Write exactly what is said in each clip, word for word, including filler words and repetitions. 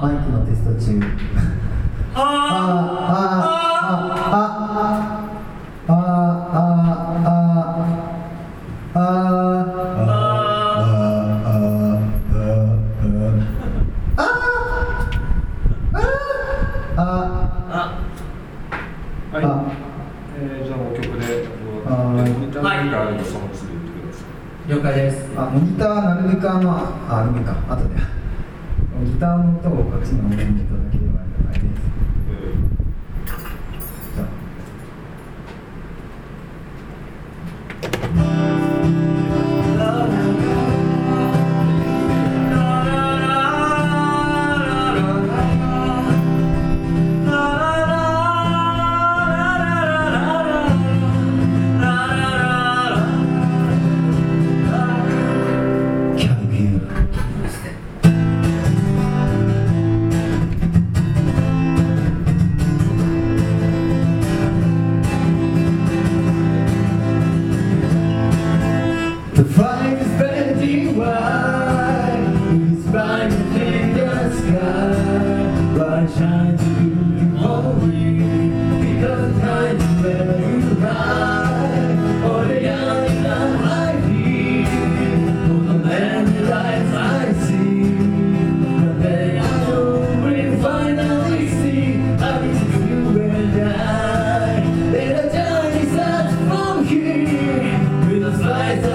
マイクのテスト中。あーあーあーあーあーあーあーあーはい、えー、じゃあもう曲でモニターがあるのその次言ってください。 了解です。あ、モニターなるべくあのあ、でもいいか、後でギターの音を隠しの音源でいただければありがたいです。じゃあThe fire is burning wide, it's burning in the sky. Light shines to you only, because the time is where you ride. Oh, the young and the mighty, oh, the many lights I see. But then I know we finally see how it's you and I. Let the journey start from here, with a slice of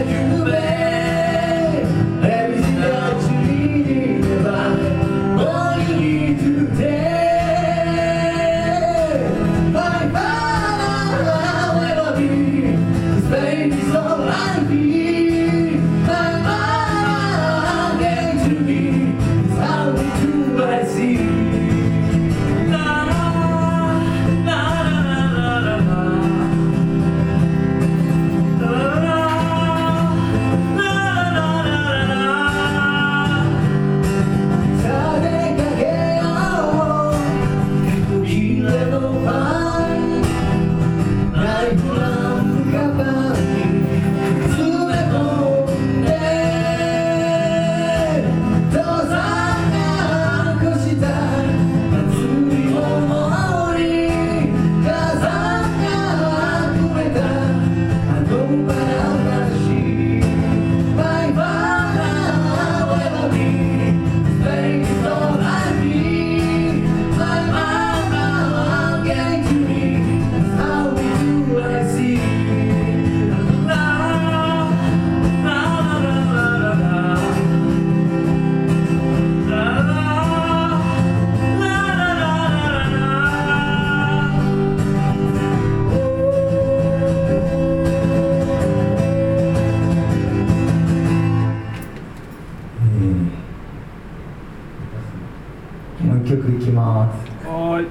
もう一曲いきます。 はーい。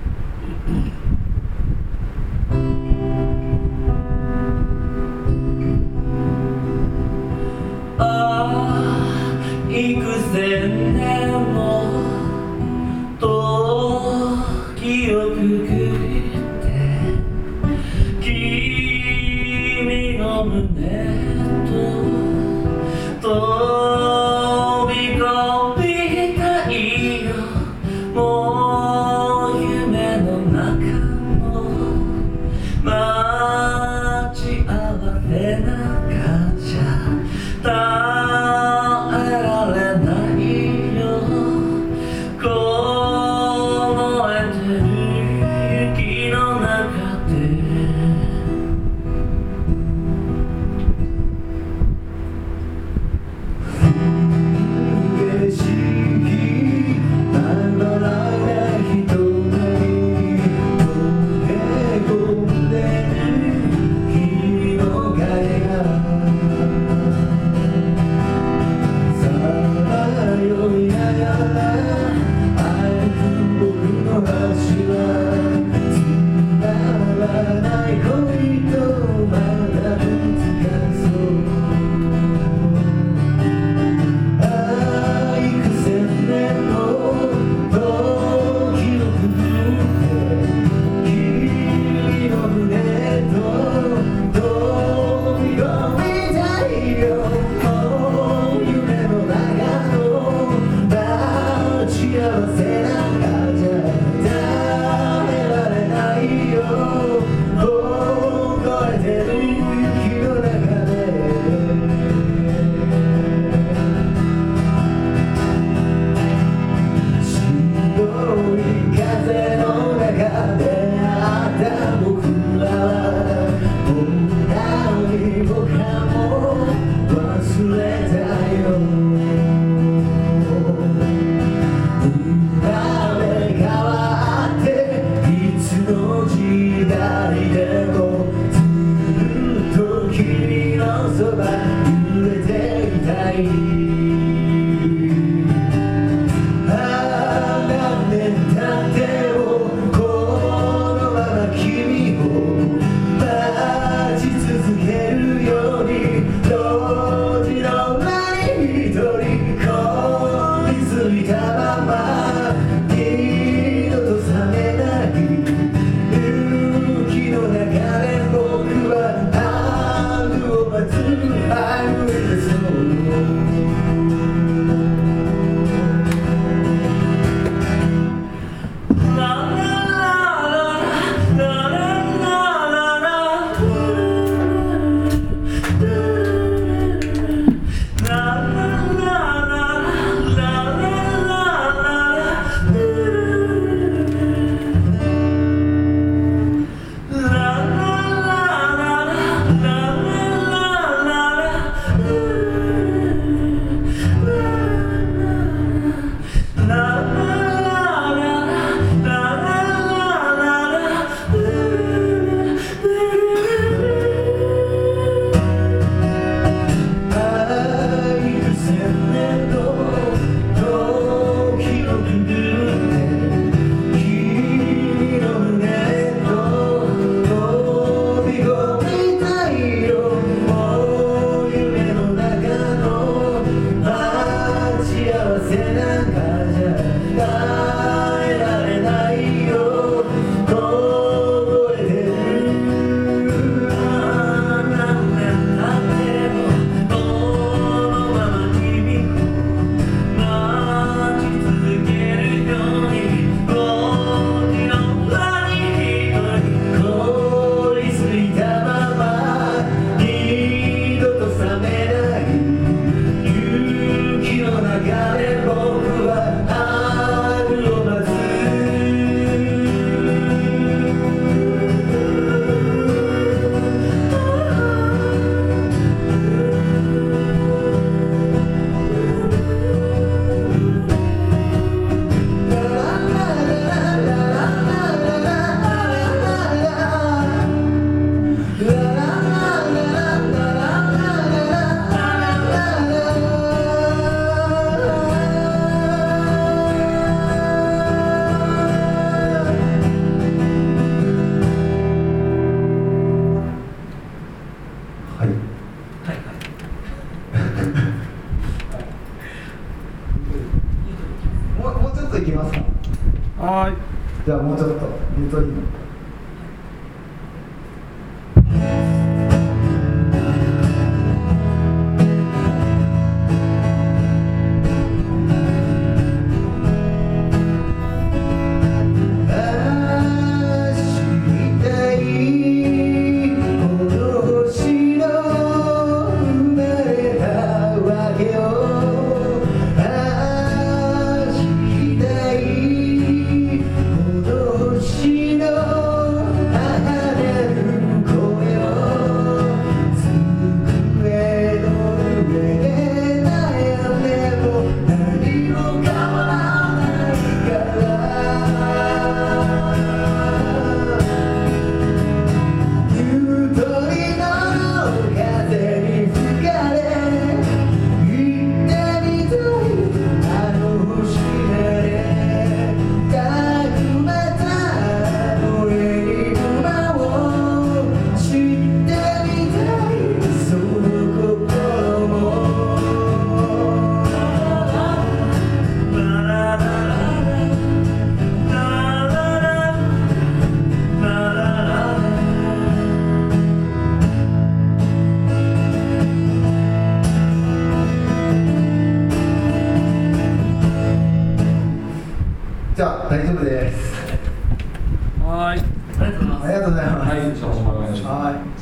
ああ、幾千年も時をくぐって君の胸と飛び込みたいよ。もう夢の中も待ち合わせなかっちゃ耐えられないよ。 じゃあもうちょっとゆとりのNo じゃあ大丈夫です。 はい。 ありがとうございます。 ありがとうございます。 はい、じゃあお願いします。 はい。